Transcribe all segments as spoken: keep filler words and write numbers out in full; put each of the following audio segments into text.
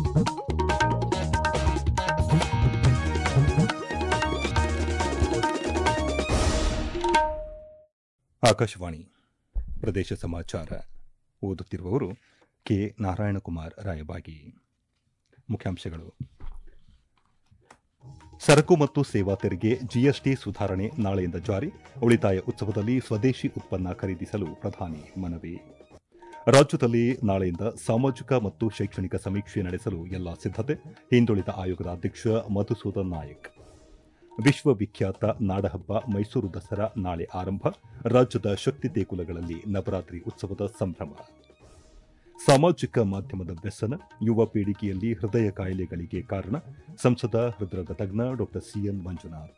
ಆಕಾಶವಾಣಿ ಪ್ರದೇಶ ಸಮಾಚಾರ ಓದುತ್ತಿರುವವರು ಕೆ ನಾರಾಯಣಕುಮಾರ್ ರಾಯಬಾಗಿ. ಮುಖ್ಯಾಂಶಗಳು: ಸರಕು ಮತ್ತು ಸೇವಾ ತೆರಿಗೆ ಜಿಎಸ್ಟಿ ಸುಧಾರಣೆ ನಾಳೆಯಿಂದ ಜಾರಿ. ಉಳಿತಾಯ ಉತ್ಸವದಲ್ಲಿ ಸ್ವದೇಶಿ ಉತ್ಪನ್ನ ಖರೀದಿಸಲು ಪ್ರಧಾನಿ ಮನವಿ. ರಾಜ್ಯದಲ್ಲಿ ನಾಳೆಯಿಂದ ಸಾಮಾಜಿಕ ಮತ್ತು ಶೈಕ್ಷಣಿಕ ಸಮೀಕ್ಷೆ ನಡೆಸಲು ಎಲ್ಲ ಸಿದ್ದತೆ. ಹಿಂದುಳಿದ ಆಯೋಗದ ಅಧ್ಯಕ್ಷ ಮಧುಸೂದನ್ ನಾಯಕ್. ವಿಶ್ವವಿಖ್ಯಾತ ನಾಡಹಬ್ಬ ಮೈಸೂರು ದಸರಾ ನಾಳೆ ಆರಂಭ. ರಾಜ್ಯದ ಶಕ್ತಿ ದೇಗುಲಗಳಲ್ಲಿ ನವರಾತ್ರಿ ಉತ್ಸವದ ಸಂಭ್ರಮ. ಸಾಮಾಜಿಕ ಮಾಧ್ಯಮದ ವ್ಯಸನ ಯುವ ಪೀಳಿಗೆಯಲ್ಲಿ ಹೃದಯ ಕಾಯಿಲೆಗಳಿಗೆ ಕಾರಣ. ಸಂಸದ ಹೃದ್ರೋಗ ತಜ್ಞ ಡಾ ಸಿಎನ್ ಮಂಜುನಾಥ್.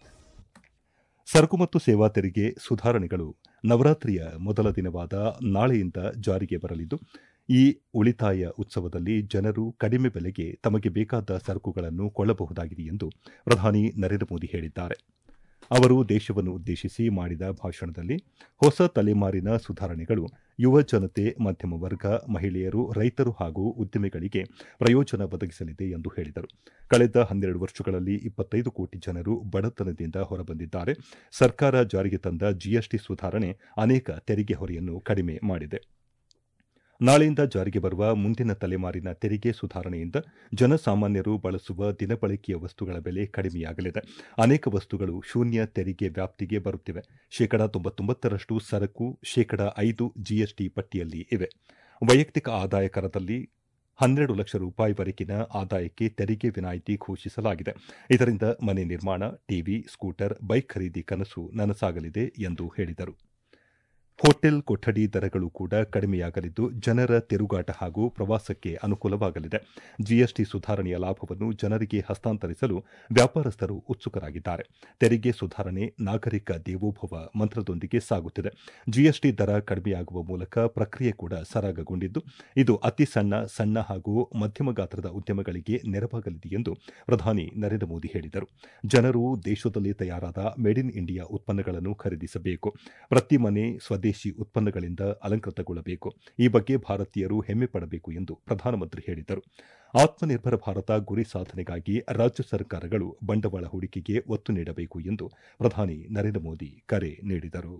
ಸರಕು ಮತ್ತು ಸೇವಾ ತೆರಿಗೆ ಸುಧಾರಣೆಗಳು ನವರಾತ್ರಿಯ ಮೊದಲ ದಿನವಾದ ನಾಳೆಯಿಂದ ಜಾರಿಗೆ ಬರಲಿದ್ದು, ಈ ಉಳಿತಾಯ ಉತ್ಸವದಲ್ಲಿ ಜನರು ಕಡಿಮೆ ಬೆಲೆಗೆ ತಮಗೆ ಬೇಕಾದ ಸರಕುಗಳನ್ನು ಕೊಳ್ಳಬಹುದಾಗಿದೆ ಎಂದು ಪ್ರಧಾನಿ ನರೇಂದ್ರ ಮೋದಿ ಹೇಳಿದ್ದಾರೆ. ಅವರು ದೇಶವನ್ನು ಉದ್ದೇಶಿಸಿ ಮಾಡಿದ ಭಾಷಣದಲ್ಲಿ ಹೊಸ ತಲೆಮಾರಿನ ಸುಧಾರಣೆಗಳು ಯುವ ಜನತೆ, ಮಧ್ಯಮ ವರ್ಗ, ಮಹಿಳೆಯರು, ರೈತರು ಹಾಗೂ ಉದ್ಯಮಿಗಳಿಗೆ ಪ್ರಯೋಜನ ಒದಗಿಸಲಿದೆ ಎಂದು ಹೇಳಿದರು. ಕಳೆದ ಹನ್ನೆರಡು ವರ್ಷಗಳಲ್ಲಿ ಇಪ್ಪತ್ತೈದು ಕೋಟಿ ಜನರು ಬಡತನದಿಂದ ಹೊರಬಂದಿದ್ದಾರೆ. ಸರ್ಕಾರ ಜಾರಿಗೆ ತಂದ ಜಿಎಸ್ಟಿ ಸುಧಾರಣೆ ಅನೇಕ ತೆರಿಗೆ ಹೊರೆಯನ್ನು ಕಡಿಮೆ ಮಾಡಿದೆ. ನಾಳೆಯಿಂದ ಜಾರಿಗೆ ಬರುವ ಮುಂದಿನ ತಲೆಮಾರಿನ ತೆರಿಗೆ ಸುಧಾರಣೆಯಿಂದ ಜನಸಾಮಾನ್ಯರು ಬಳಸುವ ದಿನಬಳಕೆಯ ವಸ್ತುಗಳ ಬೆಲೆ ಕಡಿಮೆಯಾಗಲಿದೆ. ಅನೇಕ ವಸ್ತುಗಳು ಶೂನ್ಯ ತೆರಿಗೆ ವ್ಯಾಪ್ತಿಗೆ ಬರುತ್ತಿವೆ. ಶೇಕಡಾ ತೊಂಬತ್ತೊಂಬತ್ತರಷ್ಟು ಸರಕು ಶೇಕಡ ಐದು ಜಿಎಸ್ಟಿ ಪಟ್ಟಿಯಲ್ಲಿ ಇವೆ. ವೈಯಕ್ತಿಕ ಆದಾಯ ಕರದಲ್ಲಿ ಹನ್ನೆರಡು ಲಕ್ಷ ರೂಪಾಯಿವರೆಗಿನ ಆದಾಯಕ್ಕೆ ತೆರಿಗೆ ವಿನಾಯಿತಿ ಘೋಷಿಸಲಾಗಿದೆ. ಇದರಿಂದ ಮನೆ ನಿರ್ಮಾಣ, ಟಿವಿ, ಸ್ಕೂಟರ್, ಬೈಕ್ ಖರೀದಿ ಕನಸು ನನಸಾಗಲಿದೆ ಎಂದು ಹೇಳಿದರು. ಹೋಟೆಲ್ ಕೊಠಡಿ ದರಗಳು ಕೂಡ ಕಡಿಮೆಯಾಗಲಿದ್ದು, ಜನರ ತಿರುಗಾಟ ಹಾಗೂ ಪ್ರವಾಸಕ್ಕೆ ಅನುಕೂಲವಾಗಲಿದೆ. ಜಿಎಸ್ಟಿ ಸುಧಾರಣೆಯ ಲಾಭವನ್ನು ಜನರಿಗೆ ಹಸ್ತಾಂತರಿಸಲು ವ್ಯಾಪಾರಸ್ಥರು ಉತ್ಸುಕರಾಗಿದ್ದಾರೆ. ತೆರಿಗೆ ಸುಧಾರಣೆ ನಾಗರಿಕ ದೇವೋಭವ ಮಂತ್ರದೊಂದಿಗೆ ಸಾಗುತ್ತಿದೆ. ಜಿಎಸ್ಟಿ ದರ ಕಡಿಮೆಯಾಗುವ ಮೂಲಕ ಪ್ರಕ್ರಿಯೆ ಕೂಡ ಸರಾಗಗೊಂಡಿದ್ದು, ಇದು ಅತಿ ಸಣ್ಣ, ಸಣ್ಣ ಹಾಗೂ ಮಧ್ಯಮ ಗಾತ್ರದ ಉದ್ಯಮಗಳಿಗೆ ನೆರವಾಗಲಿದೆ ಎಂದು ಪ್ರಧಾನಿ ನರೇಂದ್ರ ಮೋದಿ ಹೇಳಿದರು. ಜನರು ದೇಶದಲ್ಲಿ ತಯಾರಾದ ಮೇಡ್ ಇನ್ ಇಂಡಿಯಾ ಉತ್ಪನ್ನಗಳನ್ನು ಖರೀದಿಸಬೇಕು. ಪ್ರತಿ ಮನೆ ಸ್ವದೇಶಿ ಉತ್ಪನ್ನಗಳಿಂದ ಅಲಂಕೃತಗೊಳ್ಳಬೇಕು. ಈ ಬಗ್ಗೆ ಭಾರತೀಯರು ಹೆಮ್ಮೆ ಪಡಬೇಕು ಎಂದು ಪ್ರಧಾನಮಂತ್ರಿ ಹೇಳಿದರು. ಆತ್ಮನಿರ್ಭರ ಭಾರತ ಗುರಿ ಸಾಧನೆಗಾಗಿ ರಾಜ್ಯ ಸರ್ಕಾರಗಳು ಬಂಡವಾಳ ಹೂಡಿಕೆಗೆ ಒತ್ತು ನೀಡಬೇಕು ಎಂದು ಪ್ರಧಾನಿ ನರೇಂದ್ರ ಮೋದಿ ಕರೆ ನೀಡಿದರು.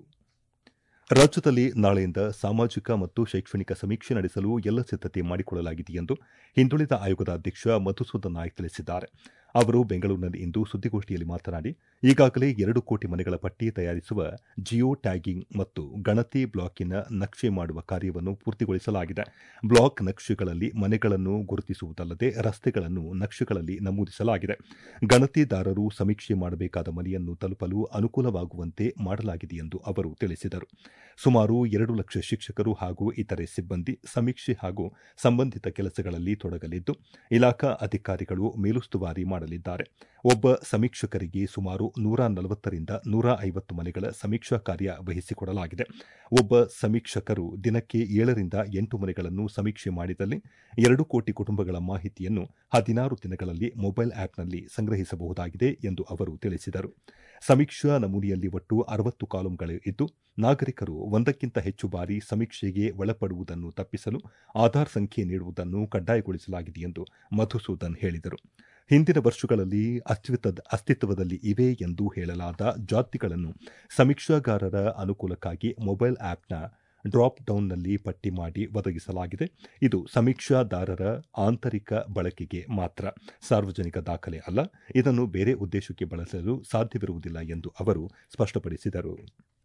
ರಾಜ್ಯದಲ್ಲಿ ನಾಳೆಯಿಂದ ಸಾಮಾಜಿಕ ಮತ್ತು ಶೈಕ್ಷಣಿಕ ಸಮೀಕ್ಷೆ ನಡೆಸಲು ಎಲ್ಲ ಸಿದ್ದತೆ ಮಾಡಿಕೊಳ್ಳಲಾಗಿದೆ ಎಂದು ಹಿಂದುಳಿದ ಆಯೋಗದ ಅಧ್ಯಕ್ಷ ಮಧುಸೂದನ್ ನಾಯಕ್ ತಿಳಿಸಿದ್ದಾರೆ. ಅವರು ಬೆಂಗಳೂರಿನಲ್ಲಿಂದು ಸುದ್ದಿಗೋಷ್ಠಿಯಲ್ಲಿ ಮಾತನಾಡಿ, ಈಗಾಗಲೇ ಎರಡು ಕೋಟಿ ಮನೆಗಳ ಪಟ್ಟಿ ತಯಾರಿಸುವ ಜಿಯೋ ಟ್ಯಾಗಿಂಗ್ ಮತ್ತು ಗಣತಿ ಬ್ಲಾಕಿನ ನಕ್ಷೆ ಮಾಡುವ ಕಾರ್ಯವನ್ನು ಪೂರ್ತಿಗೊಳಿಸಲಾಗಿದೆ. ಬ್ಲಾಕ್ ನಕ್ಷೆಗಳಲ್ಲಿ ಮನೆಗಳನ್ನು ಗುರುತಿಸುವುದಲ್ಲದೆ ರಸ್ತೆಗಳನ್ನು ನಕ್ಷೆಗಳಲ್ಲಿ ನಮೂದಿಸಲಾಗಿದೆ. ಗಣತಿದಾರರು ಸಮೀಕ್ಷೆ ಮಾಡಬೇಕಾದ ಮನೆಯನ್ನು ತಲುಪಲು ಅನುಕೂಲವಾಗುವಂತೆ ಮಾಡಲಾಗಿದೆ ಎಂದು ಅವರು ತಿಳಿಸಿದರು. ಸುಮಾರು ಎರಡು ಲಕ್ಷ ಶಿಕ್ಷಕರು ಹಾಗೂ ಇತರೆ ಸಿಬ್ಬಂದಿ ಸಮೀಕ್ಷೆ ಹಾಗೂ ಸಂಬಂಧಿತ ಕೆಲಸಗಳಲ್ಲಿ ತೊಡಗಲಿದ್ದು, ಇಲಾಖಾ ಅಧಿಕಾರಿಗಳು ಮೇಲುಸ್ತುವಾರಿ ಮಾಡಲಿದ್ದಾರೆ. ಒಬ್ಬ ಸಮೀಕ್ಷಕರಿಗೆ ಸುಮಾರು ನೂರ ನಲವತ್ತರಿಂದ ನೂರ ಐವತ್ತು ಮನೆಗಳ ಸಮೀಕ್ಷಾ ಕಾರ್ಯ ವಹಿಸಿಕೊಡಲಾಗಿದೆ. ಒಬ್ಬ ಸಮೀಕ್ಷಕರು ದಿನಕ್ಕೆ ಏಳರಿಂದ ಎಂಟು ಮನೆಗಳನ್ನು ಸಮೀಕ್ಷೆ ಮಾಡಿದಲ್ಲಿ ಎರಡು ಕೋಟಿ ಕುಟುಂಬಗಳ ಮಾಹಿತಿಯನ್ನು ಹದಿನಾರು ದಿನಗಳಲ್ಲಿ ಮೊಬೈಲ್ ಆ್ಯಪ್ನಲ್ಲಿ ಸಂಗ್ರಹಿಸಬಹುದಾಗಿದೆ ಎಂದು ಅವರು ತಿಳಿಸಿದರು. ಸಮೀಕ್ಷಾ ನಮೂನೆಯಲ್ಲಿ ಒಟ್ಟು ಅರವತ್ತು ಕಾಲಂಗಳು ಇದ್ದು, ನಾಗರಿಕರು ಒಂದಕ್ಕಿಂತ ಹೆಚ್ಚು ಬಾರಿ ಸಮೀಕ್ಷೆಗೆ ಒಳಪಡುವುದನ್ನು ತಪ್ಪಿಸಲು ಆಧಾರ್ ಸಂಖ್ಯೆ ನೀಡುವುದನ್ನು ಕಡ್ಡಾಯಗೊಳಿಸಲಾಗಿದೆ ಎಂದು ಮಧುಸೂದನ್ ಹೇಳಿದರು. ಹಿಂದಿನ ವರ್ಷಗಳಲ್ಲಿ ಅಸ್ತಿತ್ವದಲ್ಲಿ ಇವೆ ಎಂದು ಹೇಳಲಾದ ಜಾತಿಗಳನ್ನು ಸಮೀಕ್ಷಾಗಾರರ ಅನುಕೂಲಕ್ಕಾಗಿ ಮೊಬೈಲ್ ಆ್ಯಪ್ನ ಡ್ರಾಪ್ ಡೌನ್ನಲ್ಲಿ ಪಟ್ಟಿ ಮಾಡಿ ಒದಗಿಸಲಾಗಿದೆ. ಇದು ಸಮೀಕ್ಷಾದಾರರ ಆಂತರಿಕ ಬಳಕೆಗೆ ಮಾತ್ರ, ಸಾರ್ವಜನಿಕ ದಾಖಲೆ ಅಲ್ಲ. ಇದನ್ನು ಬೇರೆ ಉದ್ದೇಶಕ್ಕೆ ಬಳಸಲು ಸಾಧ್ಯವಿರುವುದಿಲ್ಲ ಎಂದು ಅವರು ಸ್ಪಷ್ಟಪಡಿಸಿದರು.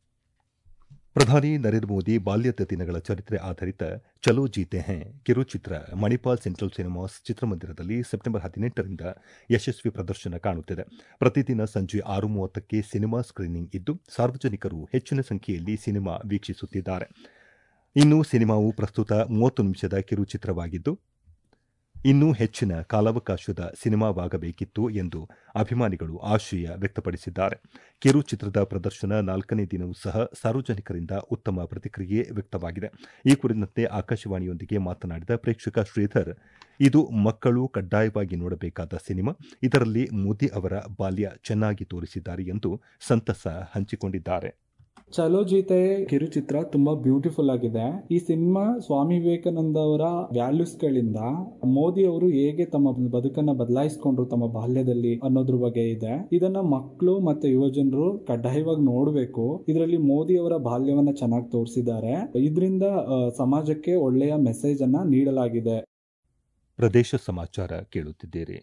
ಪ್ರಧಾನಿ ನರೇಂದ್ರ ಮೋದಿ ಬಾಲ್ಯದ ದಿನಗಳ ಚರಿತ್ರೆ ಆಧಾರಿತ ಚಲೋ ಜೀತೆ ಹೇ ಕಿರುಚಿತ್ರ ಮಣಿಪಾಲ್ ಸೆಂಟ್ರಲ್ ಸಿನಿಮಾಸ್ ಚಿತ್ರಮಂದಿರದಲ್ಲಿ ಸೆಪ್ಟೆಂಬರ್ ಹದಿನೆಂಟರಿಂದ ಯಶಸ್ವಿ ಪ್ರದರ್ಶನ ಕಾಣುತ್ತಿದೆ. ಪ್ರತಿದಿನ ಸಂಜೆ ಆರು ಮೂವತ್ತಕ್ಕೆ ಸಿನಿಮಾ ಸ್ಕ್ರೀನಿಂಗ್ ಇದ್ದು, ಸಾರ್ವಜನಿಕರು ಹೆಚ್ಚಿನ ಸಂಖ್ಯೆಯಲ್ಲಿ ಸಿನಿಮಾ ವೀಕ್ಷಿಸುತ್ತಿದ್ದಾರೆ. ಇನ್ನು ಸಿನಿಮಾವು ಪ್ರಸ್ತುತ ಮೂವತ್ತು ನಿಮಿಷದ ಕಿರುಚಿತ್ರವಾಗಿದ್ದು, ಇನ್ನೂ ಹೆಚ್ಚಿನ ಕಾಲಾವಕಾಶದ ಸಿನಿಮಾವಾಗಬೇಕಿತ್ತು ಎಂದು ಅಭಿಮಾನಿಗಳು ಆಶಯ ವ್ಯಕ್ತಪಡಿಸಿದ್ದಾರೆ. ಕಿರುಚಿತ್ರದ ಪ್ರದರ್ಶನ ನಾಲ್ಕನೇ ದಿನವೂ ಸಹ ಸಾರ್ವಜನಿಕರಿಂದ ಉತ್ತಮ ಪ್ರತಿಕ್ರಿಯೆ ವ್ಯಕ್ತವಾಗಿದೆ. ಈ ಕುರಿತಂತೆ ಆಕಾಶವಾಣಿಯೊಂದಿಗೆ ಮಾತನಾಡಿದ ಪ್ರೇಕ್ಷಕ ಶ್ರೀಧರ್, ಇದು ಮಕ್ಕಳು ಕಡ್ಡಾಯವಾಗಿ ನೋಡಬೇಕಾದ ಸಿನಿಮಾ. ಇದರಲ್ಲಿ ಮೋದಿ ಅವರ ಬಾಲ್ಯ ಚೆನ್ನಾಗಿ ತೋರಿಸಿದ್ದಾರೆ ಎಂದು ಸಂತಸ ಹಂಚಿಕೊಂಡಿದ್ದಾರೆ. ಚಲೋ ಜೀತೆ ಕಿರುಚಿತ್ರ ತುಂಬಾ ಬ್ಯೂಟಿಫುಲ್ ಆಗಿದೆ. ಈ ಸಿನಿಮಾ ಸ್ವಾಮಿ ವಿವೇಕಾನಂದ ಅವರ ವ್ಯಾಲ್ಯೂಸ್ ಗಳಿಂದ ಮೋದಿ ಅವರು ಹೇಗೆ ತಮ್ಮ ಬದುಕನ್ನ ಬದಲಾಯಿಸಿಕೊಂಡ್ರು ತಮ್ಮ ಬಾಲ್ಯದಲ್ಲಿ ಅನ್ನೋದ್ರ ಬಗ್ಗೆ ಇದೆ. ಇದನ್ನ ಮಕ್ಕಳು ಮತ್ತೆ ಯುವಜನರು ಕಡ್ಡಾಯವಾಗಿ ನೋಡ್ಬೇಕು. ಇದರಲ್ಲಿ ಮೋದಿ ಅವರ ಬಾಲ್ಯವನ್ನ ಚೆನ್ನಾಗಿ ತೋರಿಸಿದ್ದಾರೆ. ಇದರಿಂದ ಸಮಾಜಕ್ಕೆ ಒಳ್ಳೆಯ ಮೆಸೇಜ್ ಅನ್ನ ನೀಡಲಾಗಿದೆ. ಪ್ರದೇಶ ಸಮಾಚಾರ ಕೇಳುತ್ತಿದ್ದೀರಿ.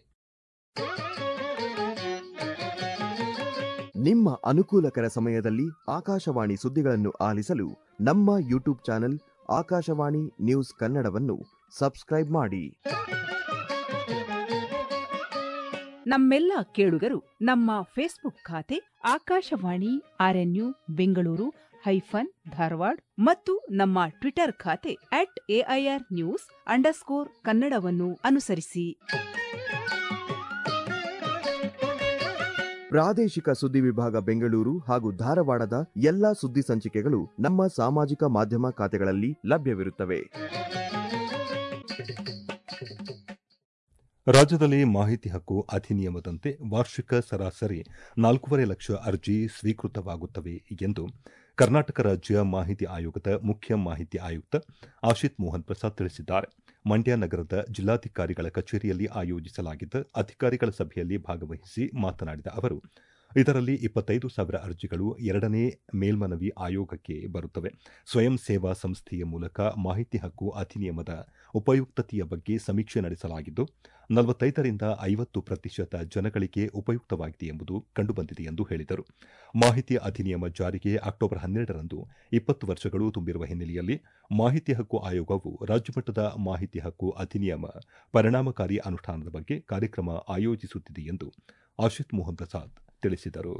ನಿಮ್ಮ ಅನುಕೂಲಕರ ಸಮಯದಲ್ಲಿ ಆಕಾಶವಾಣಿ ಸುದ್ದಿಗಳನ್ನು ಆಲಿಸಲು ನಮ್ಮ ಯೂಟ್ಯೂಬ್ ಚಾನೆಲ್ ಆಕಾಶವಾಣಿ ನ್ಯೂಸ್ ಕನ್ನಡವನ್ನು ಸಬ್ಸ್ಕ್ರೈಬ್ ಮಾಡಿ. ನಮ್ಮೆಲ್ಲ ಕೇಳುಗರು ನಮ್ಮ ಫೇಸ್ಬುಕ್ ಖಾತೆ ಆಕಾಶವಾಣಿ ಆರ್ಎನ್ಯು ಬೆಂಗಳೂರು ಹೈಫನ್ ಧಾರವಾಡ ಮತ್ತು ನಮ್ಮ ಟ್ವಿಟರ್ ಖಾತೆ ಅಟ್ ಎಐಆರ್ ನ್ಯೂಸ್ ಅಂಡರ್ಸ್ಕೋರ್ ಕನ್ನಡವನ್ನು ಅನುಸರಿಸಿ. ಪ್ರಾದೇಶಿಕ ಸುದ್ದಿ ವಿಭಾಗ ಬೆಂಗಳೂರು ಹಾಗೂ ಧಾರವಾಡದ ಎಲ್ಲಾ ಸುದ್ದಿ ಸಂಚಿಕೆಗಳು ನಮ್ಮ ಸಾಮಾಜಿಕ ಮಾಧ್ಯಮ ಖಾತೆಗಳಲ್ಲಿ ಲಭ್ಯವಿರುತ್ತವೆ. ರಾಜ್ಯದಲ್ಲಿ ಮಾಹಿತಿ ಹಕ್ಕು ಅಧಿನಿಯಮದಂತೆ ವಾರ್ಷಿಕ ಸರಾಸರಿ ನಾಲ್ಕೂವರೆ ಲಕ್ಷ ಅರ್ಜಿ ಸ್ವೀಕೃತವಾಗುತ್ತವೆ ಎಂದು ಕರ್ನಾಟಕ ರಾಜ್ಯ ಮಾಹಿತಿ ಆಯೋಗದ ಮುಖ್ಯ ಮಾಹಿತಿ ಆಯುಕ್ತ ಆಶಿತ್ ಮೋಹನ್ ಪ್ರಸಾದ್ ತಿಳಿಸಿದ್ದಾರೆ. ಮಂಡ್ಯ ನಗರದ ಜಿಲ್ಲಾಧಿಕಾರಿಗಳ ಕಚೇರಿಯಲ್ಲಿ ಆಯೋಜಿಸಲಾಗಿದ್ದ ಅಧಿಕಾರಿಗಳ ಸಭೆಯಲ್ಲಿ ಭಾಗವಹಿಸಿ ಮಾತನಾಡಿದ ಅವರು, ಇದರಲ್ಲಿ ಇಪ್ಪತ್ತೈದು ಸಾವಿರ ಅರ್ಜಿಗಳು ಎರಡನೇ ಮೇಲ್ಮನವಿ ಆಯೋಗಕ್ಕೆ ಬರುತ್ತವೆ. ಸ್ವಯಂ ಸೇವಾ ಸಂಸ್ಥೆಯ ಮೂಲಕ ಮಾಹಿತಿ ಹಕ್ಕು ಅಧಿನಿಯಮದ ಉಪಯುಕ್ತತೆಯ ಬಗ್ಗೆ ಸಮೀಕ್ಷೆ ನಡೆಸಲಾಗಿದ್ದು, ನಲವತ್ತೈದರಿಂದ ಐವತ್ತು ಪ್ರತಿಶತ ಜನಗಳಿಗೆ ಉಪಯುಕ್ತವಾಗಿದೆ ಎಂಬುದು ಕಂಡುಬಂದಿದೆ ಎಂದು ಹೇಳಿದರು. ಮಾಹಿತಿ ಅಧಿನಿಯಮ ಜಾರಿಗೆ ಅಕ್ಟೋಬರ್ ಹನ್ನೆರಡರಂದು ಇಪ್ಪತ್ತು ವರ್ಷಗಳು ತುಂಬಿರುವ ಹಿನ್ನೆಲೆಯಲ್ಲಿ ಮಾಹಿತಿ ಹಕ್ಕು ಆಯೋಗವು ರಾಜ್ಯಮಟ್ಟದ ಮಾಹಿತಿ ಹಕ್ಕು ಅಧಿನಿಯಮ ಪರಿಣಾಮಕಾರಿ ಅನುಷ್ಠಾನದ ಬಗ್ಗೆ ಕಾರ್ಯಕ್ರಮ ಆಯೋಜಿಸುತ್ತಿದೆ ಎಂದು ಆಶಿತ್ ಮೋಹನ್ ಪ್ರಸಾದ್ ತಿಳಿಸಿದರು.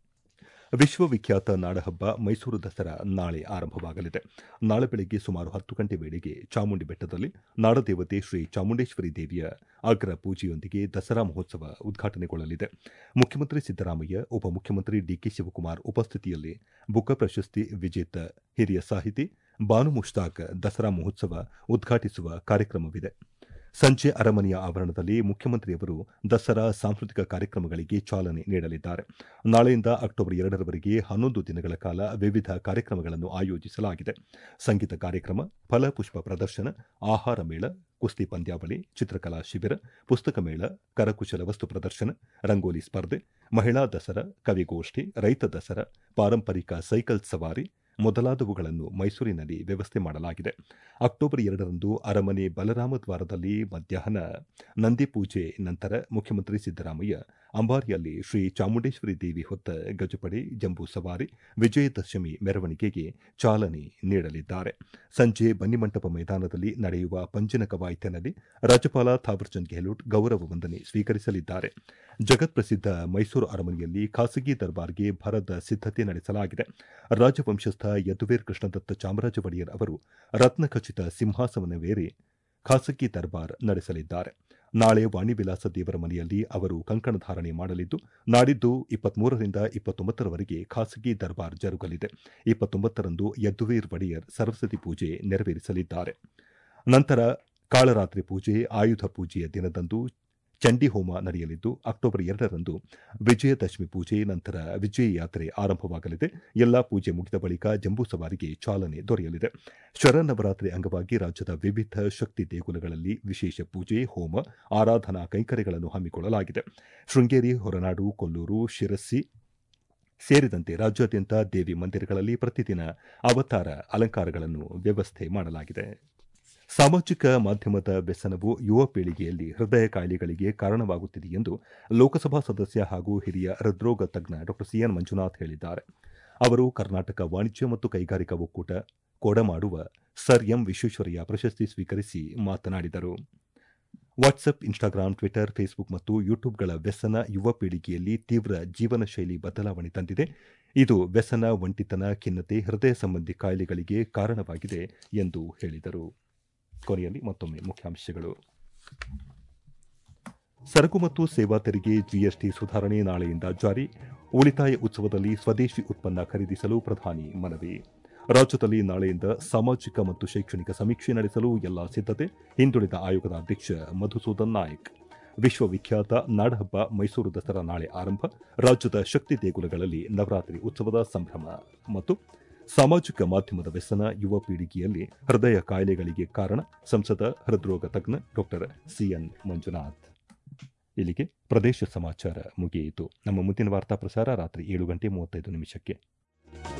ವಿಶ್ವವಿಖ್ಯಾತ ನಾಡಹಬ್ಬ ಮೈಸೂರು ದಸರಾ ನಾಳೆ ಆರಂಭವಾಗಲಿದೆ. ನಾಳೆ ಬೆಳಗ್ಗೆ ಸುಮಾರು ಹತ್ತು ಗಂಟೆ ವೇಳೆಗೆ ಚಾಮುಂಡಿ ಬೆಟ್ಟದಲ್ಲಿ ನಾಡದೇವತೆ ಶ್ರೀ ಚಾಮುಂಡೇಶ್ವರಿ ದೇವಿಯ ಅಗ್ರ ಪೂಜೆಯೊಂದಿಗೆ ದಸರಾ ಮಹೋತ್ಸವ ಉದ್ಘಾಟನೆಗೊಳ್ಳಲಿದೆ. ಮುಖ್ಯಮಂತ್ರಿ ಸಿದ್ದರಾಮಯ್ಯ, ಉಪಮುಖ್ಯಮಂತ್ರಿ ಡಿಕೆ ಶಿವಕುಮಾರ್ ಉಪಸ್ಥಿತಿಯಲ್ಲಿ ಬುಕ್ಕ ಪ್ರಶಸ್ತಿ ವಿಜೇತ ಹಿರಿಯ ಸಾಹಿತಿ ಬಾನು ಮುಷ್ತಾಕ್ ದಸರಾ ಮಹೋತ್ಸವ ಉದ್ಘಾಟಿಸುವ ಕಾರ್ಯಕ್ರಮವಿದೆ. ಸಂಜೆ ಅರಮನೆಯ ಆವರಣದಲ್ಲಿ ಮುಖ್ಯಮಂತ್ರಿಯವರು ದಸರಾ ಸಾಂಸ್ಕೃತಿಕ ಕಾರ್ಯಕ್ರಮಗಳಿಗೆ ಚಾಲನೆ ನೀಡಲಿದ್ದಾರೆ. ನಾಳೆಯಿಂದ ಅಕ್ಟೋಬರ್ ಎರಡರವರೆಗೆ ಹನ್ನೊಂದು ದಿನಗಳ ಕಾಲ ವಿವಿಧ ಕಾರ್ಯಕ್ರಮಗಳನ್ನು ಆಯೋಜಿಸಲಾಗಿದೆ. ಸಂಗೀತ ಕಾರ್ಯಕ್ರಮ, ಫಲಪುಷ್ಪ ಪ್ರದರ್ಶನ, ಆಹಾರ ಮೇಳ, ಕುಸ್ತಿ ಪಂದ್ಯಾವಳಿ, ಚಿತ್ರಕಲಾ ಶಿಬಿರ, ಪುಸ್ತಕ ಮೇಳ, ಕರಕುಶಲ ವಸ್ತು ಪ್ರದರ್ಶನ, ರಂಗೋಲಿ ಸ್ಪರ್ಧೆ, ಮಹಿಳಾ ದಸರಾ, ಕವಿಗೋಷ್ಠಿ, ರೈತ ದಸರಾ, ಪಾರಂಪರಿಕ ಸೈಕಲ್ ಸವಾರಿ ಮೊದಲಾದವುಗಳನ್ನು ಮೈಸೂರಿನಲ್ಲಿ ವ್ಯವಸ್ಥೆ ಮಾಡಲಾಗಿದೆ. ಅಕ್ಟೋಬರ್ ಎರಡರಂದು ಅರಮನೆ ಬಲರಾಮ ದ್ವಾರದಲ್ಲಿ ಮಧ್ಯಾಹ್ನ ನಂದಿ ಪೂಜೆ ನಂತರ ಮುಖ್ಯಮಂತ್ರಿ ಸಿದ್ದರಾಮಯ್ಯ ಅಂಬಾರಿಯಲ್ಲಿ ಶ್ರೀ ಚಾಮುಂಡೇಶ್ವರಿ ದೇವಿ ಹೊತ್ತ ಗಜಪಡೆ, ಜಂಬೂ ಸವಾರಿ, ವಿಜಯದಶಮಿ ಮೆರವಣಿಗೆಗೆ ಚಾಲನೆ ನೀಡಲಿದ್ದಾರೆ. ಸಂಜೆ ಬನ್ನಿಮಂಟಪ ಮೈದಾನದಲ್ಲಿ ನಡೆಯುವ ಪಂಜಿನ ಕವಾಯತಿನಲ್ಲಿ ರಾಜ್ಯಪಾಲ ಥಾವರ್ಚಂದ್ ಗೆಹ್ಲೋಟ್ ಗೌರವ ವಂದನೆ ಸ್ವೀಕರಿಸಲಿದ್ದಾರೆ. ಜಗತ್ಪ್ರಸಿದ್ಧ ಮೈಸೂರು ಅರಮನೆಯಲ್ಲಿ ಖಾಸಗಿ ದರ್ಬಾರ್ಗೆ ಭರದ ಸಿದ್ಧತೆ ನಡೆಸಲಾಗಿದೆ. ರಾಜವಂಶಸ್ಥ ಯದುವೀರ್ ಕೃಷ್ಣದತ್ತ ಚಾಮರಾಜ ಒಡೆಯರ್ ಅವರು ರತ್ನಖಚಿತ ಸಿಂಹಾಸನವೇರಿ ಖಾಸಗಿ ದರ್ಬಾರ್ ನಡೆಸಲಿದ್ದಾರೆ. ನಾಳೆ ವಾಣಿವಿಲಾಸ ದೇವರ ಮನೆಯಲ್ಲಿ ಅವರು ಕಂಕಣ ಧಾರಣೆ ಮಾಡಲಿದ್ದು, ನಾಡಿದ್ದು ಇಪ್ಪತ್ಮೂರರಿಂದ ಇಪ್ಪತ್ತೊಂಬತ್ತರವರೆಗೆ ಖಾಸಗಿ ದರ್ಬಾರ್ ಜರುಗಲಿದೆ. ಇಪ್ಪತ್ತೊಂಬತ್ತರಂದು ಯದುವೀರ್ ಒಡೆಯರ್ ಸರಸ್ವತಿ ಪೂಜೆ ನೆರವೇರಿಸಲಿದ್ದಾರೆ. ನಂತರ ಕಾಳರಾತ್ರಿ ಪೂಜೆ, ಆಯುಧ ಪೂಜೆಯ ದಿನದಂದು ಚಂಡಿ ಹೋಮ ನಡೆಯಲಿದ್ದು, ಅಕ್ಟೋಬರ್ ಎರಡರಂದು ವಿಜಯದಶಮಿ ಪೂಜೆ ನಂತರ ವಿಜಯ ಯಾತ್ರೆ ಆರಂಭವಾಗಲಿದೆ. ಎಲ್ಲಾ ಪೂಜೆ ಮುಗಿದ ಬಳಿಕ ಜಂಬೂ ಸವಾರಿಗೆ ಚಾಲನೆ ದೊರೆಯಲಿದೆ. ಶರನ್ನವರಾತ್ರಿ ಅಂಗವಾಗಿ ರಾಜ್ಯದ ವಿವಿಧ ಶಕ್ತಿ ದೇಗುಲಗಳಲ್ಲಿ ವಿಶೇಷ ಪೂಜೆ, ಹೋಮ, ಆರಾಧನಾ ಕೈಂಕರ್ಯಗಳನ್ನು ಹಮ್ಮಿಕೊಳ್ಳಲಾಗಿದೆ. ಶೃಂಗೇರಿ, ಹೊರನಾಡು, ಕೊಲ್ಲೂರು, ಶಿರಸಿ ಸೇರಿದಂತೆ ರಾಜ್ಯಾದ್ಯಂತ ದೇವಿ ಮಂದಿರಗಳಲ್ಲಿ ಪ್ರತಿದಿನ ಅವತಾರ ಅಲಂಕಾರಗಳನ್ನು ವ್ಯವಸ್ಥೆ ಮಾಡಲಾಗಿದೆ. ಸಾಮಾಜಿಕ ಮಾಧ್ಯಮದ ವ್ಯಸನವು ಯುವ ಪೀಳಿಗೆಯಲ್ಲಿ ಹೃದಯ ಕಾಯಿಲೆಗಳಿಗೆ ಕಾರಣವಾಗುತ್ತಿದೆ ಎಂದು ಲೋಕಸಭಾ ಸದಸ್ಯ ಹಾಗೂ ಹಿರಿಯ ಹೃದ್ರೋಗ ತಜ್ಞ ಡಾ ಸಿಎನ್ ಮಂಜುನಾಥ್ ಹೇಳಿದ್ದಾರೆ. ಅವರು ಕರ್ನಾಟಕ ವಾಣಿಜ್ಯ ಮತ್ತು ಕೈಗಾರಿಕಾ ಒಕ್ಕೂಟ ಕೊಡಮಾಡುವ ಸರ್ ಎಂ ವಿಶ್ವೇಶ್ವರಯ್ಯ ಪ್ರಶಸ್ತಿ ಸ್ವೀಕರಿಸಿ ಮಾತನಾಡಿದರು. ವಾಟ್ಸ್ಆಪ್, ಇನ್ಸ್ಟಾಗ್ರಾಂ, ಟ್ವಿಟರ್, ಫೇಸ್ಬುಕ್ ಮತ್ತು ಯೂಟ್ಯೂಬ್ಗಳ ವ್ಯಸನ ಯುವ ಪೀಳಿಗೆಯಲ್ಲಿ ತೀವ್ರ ಜೀವನ ಶೈಲಿ ಬದಲಾವಣೆ ತಂದಿದೆ. ಇದು ವ್ಯಸನ, ಒಂಟಿತನ, ಖಿನ್ನತೆ, ಹೃದಯ ಸಂಬಂಧಿ ಕಾಯಿಲೆಗಳಿಗೆ ಕಾರಣವಾಗಿದೆ ಎಂದು ಹೇಳಿದರು. ಕೊನೆಯಲ್ಲಿ ಮತ್ತೊಮ್ಮೆ ಮುಖ್ಯಾಂಶಗಳು. ಸರಕು ಮತ್ತು ಸೇವಾ ತೆರಿಗೆ ಜಿಎಸ್ಟಿ ಸುಧಾರಣೆ ನಾಳೆಯಿಂದ ಜಾರಿ. ಉಳಿತಾಯ ಉತ್ಸವದಲ್ಲಿ ಸ್ವದೇಶಿ ಉತ್ಪನ್ನ ಖರೀದಿಸಲು ಪ್ರಧಾನಿ ಮನವಿ. ರಾಜ್ಯದಲ್ಲಿ ನಾಳೆಯಿಂದ ಸಾಮಾಜಿಕ ಮತ್ತು ಶೈಕ್ಷಣಿಕ ಸಮೀಕ್ಷೆ ನಡೆಸಲು ಎಲ್ಲಾ ಸಿದ್ಧತೆ. ಹಿಂದುಳಿದ ಆಯೋಗದ ಅಧ್ಯಕ್ಷ ಮಧುಸೂದನ್ ನಾಯಕ್. ವಿಶ್ವವಿಖ್ಯಾತ ನಾಡಹಬ್ಬ ಮೈಸೂರು ದಸರಾ ನಾಳೆ ಆರಂಭ, ರಾಜ್ಯದ ಶಕ್ತಿ ದೇಗುಲಗಳಲ್ಲಿ ನವರಾತ್ರಿ ಉತ್ಸವದ ಸಂಭ್ರಮ ಮತ್ತು ಸಾಮಾಜಿಕ ಮಾಧ್ಯಮದ ವ್ಯಸನ ಯುವ ಪೀಳಿಗೆಯಲ್ಲಿ ಹೃದಯ ಕಾಯಿಲೆಗಳಿಗೆ ಕಾರಣ, ಸಂಸದ ಹೃದ್ರೋಗ ತಜ್ಞ ಡಾಕ್ಟರ್ ಸಿಎನ್ ಮಂಜುನಾಥ್. ಇಲ್ಲಿಗೆ ಪ್ರದೇಶ ಸಮಾಚಾರ ಮುಗಿಯಿತು. ನಮ್ಮ ಮುಂದಿನ ವಾರ್ತಾ ಪ್ರಸಾರ ರಾತ್ರಿ ಏಳು ಗಂಟೆ ಮೂವತ್ತೈದು ನಿಮಿಷಕ್ಕೆ.